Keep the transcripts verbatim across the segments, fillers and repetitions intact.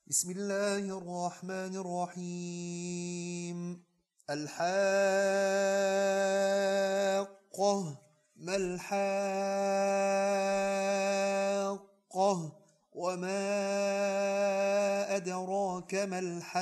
بسم الله الرحمن الرحيم. الحاقة. ما الحاقة وما أدراك ما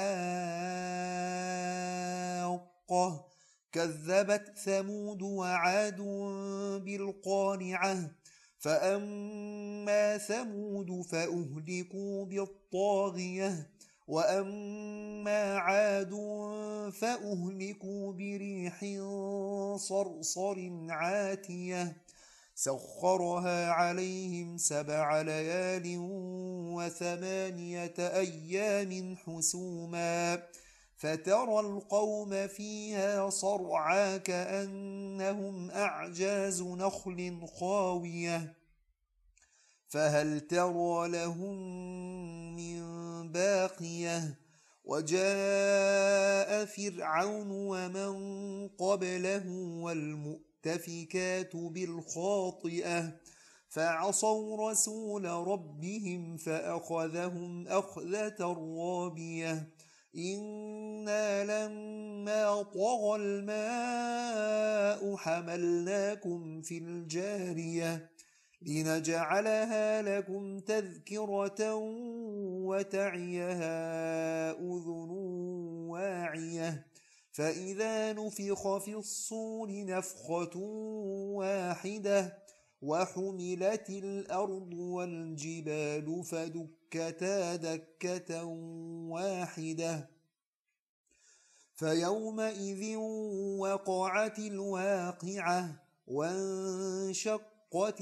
الحاقة. كذبت ثمود وعاد بالقارعة. فأما ثمود فأهلكوا بالطاغية وأما عاد فأهلكوا بريح صرصر عاتية سخرها عليهم سبع ليال وثمانية أيام حسوما فترى القوم فيها صرعا كأنهم أعجاز نخل خاوية فهل ترى لهم من باقية. وجاء فرعون ومن قبله والمؤتفكات بالخاطئة فعصوا رسول ربهم فأخذهم أخذة رابية إنا لما طغى الماء حملناكم في الجارية لنجعلها لكم تذكرة وتعيها أذن واعية فإذا نفخ في الصور نفخة واحدة وحملت الأرض والجبال فدكتا دكة واحدة فيومئذ وقعت الواقعة وانشقت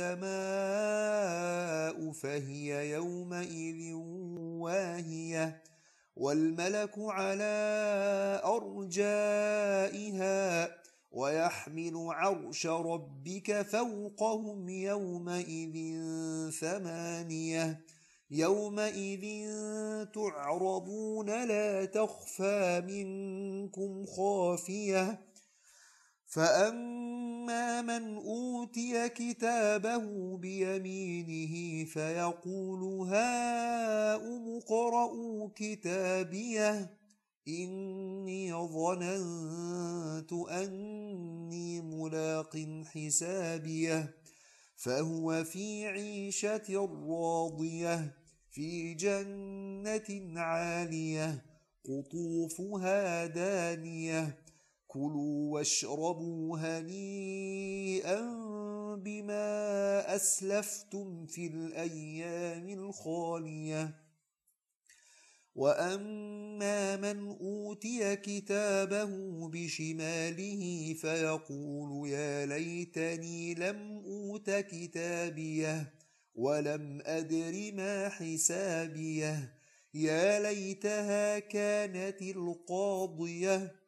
السماء فهي يومئذ واهية والملك على أرجائها ويحمل عرش ربك فوقهم يومئذ ثمانية يومئذ تعرضون لا تخفى منكم خافية فأما من أوتي كتابه بيمينه فيقول هاؤم اقرءوا كتابيه إني ظننت أني ملاق حسابيه فهو في عيشة راضية في جنة عالية قطوفها دانية كلوا واشربوا هنيئا بما أسلفتم في الأيام الخالية. وأما من أوتي كتابه بشماله فيقول يا ليتني لم أوت كتابيه ولم أدر ما حسابيه يا ليتها كانت القاضية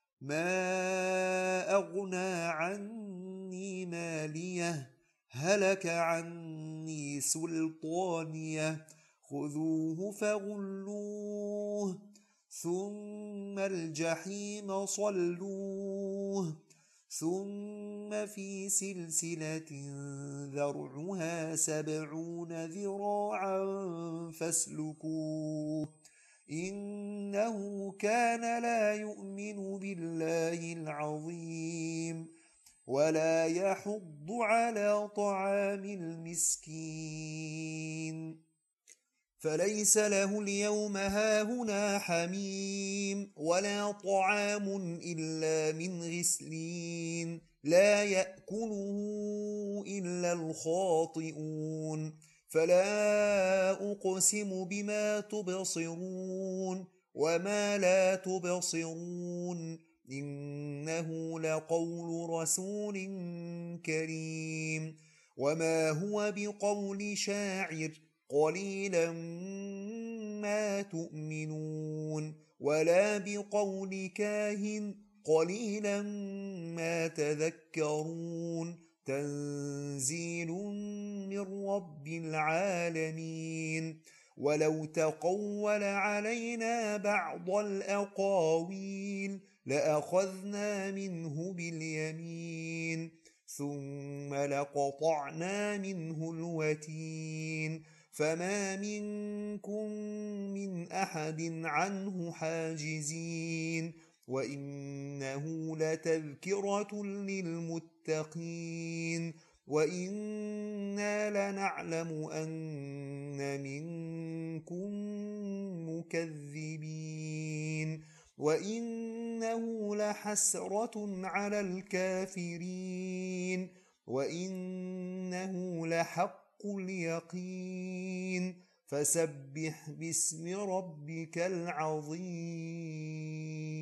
ما أغنى عني ماليه هلك عني سلطانيه خذوه فغلوه ثم الجحيم صلوه ثم في سلسلة ذرعها سبعون ذراعا فاسلكوه إنه كان لا يؤمن بالله العظيم ولا يحض على طعام المسكين فليس له اليوم هاهنا حميم ولا طعام إلا من غسلين لا يأكله إلا الخاطئون فلا أقسم بما تبصرون وما لا تبصرون إنه لقول رسول كريم وما هو بقول شاعر قليلا ما تؤمنون ولا بقول كاهن قليلا ما تذكرون تنزيل من رب العالمين ولو تقول علينا بعض الأقاويل لأخذنا منه باليمين ثم لقطعنا منه الوتين فما منكم من أحد عنه حاجزين وإنه لتذكرة للمتقين وإنا لنعلم أن منكم مكذبين وإنه لحسرة على الكافرين وإنه لحق اليقين فسبح باسم ربك العظيم.